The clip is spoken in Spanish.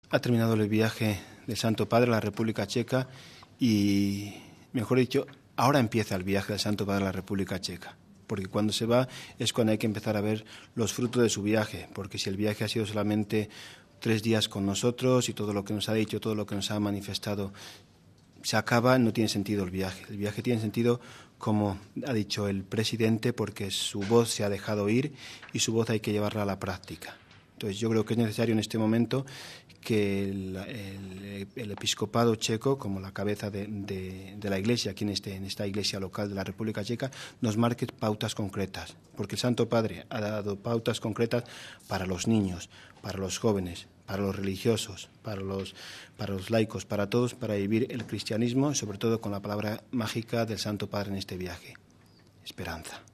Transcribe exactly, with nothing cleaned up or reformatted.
Ha terminado el viaje del Santo Padre a la República Checa y, mejor dicho, ahora empieza el viaje del Santo Padre a la República Checa. Porque cuando se va es cuando hay que empezar a ver los frutos de su viaje. Porque si el viaje ha sido solamente tres días con nosotros y todo lo que nos ha dicho, todo lo que nos ha manifestado se acaba, no tiene sentido el viaje. El viaje tiene sentido, como ha dicho el presidente, porque su voz se ha dejado oír y su voz hay que llevarla a la práctica. Entonces yo creo que es necesario en este momento que el, el, el episcopado checo, como la cabeza de, de, de la Iglesia, aquí en, este, en esta Iglesia local de la República Checa, nos marque pautas concretas, porque el Santo Padre ha dado pautas concretas para los niños, para los jóvenes, para los religiosos, para los, para los laicos, para todos, para vivir el cristianismo, sobre todo con la palabra mágica del Santo Padre en este viaje: esperanza.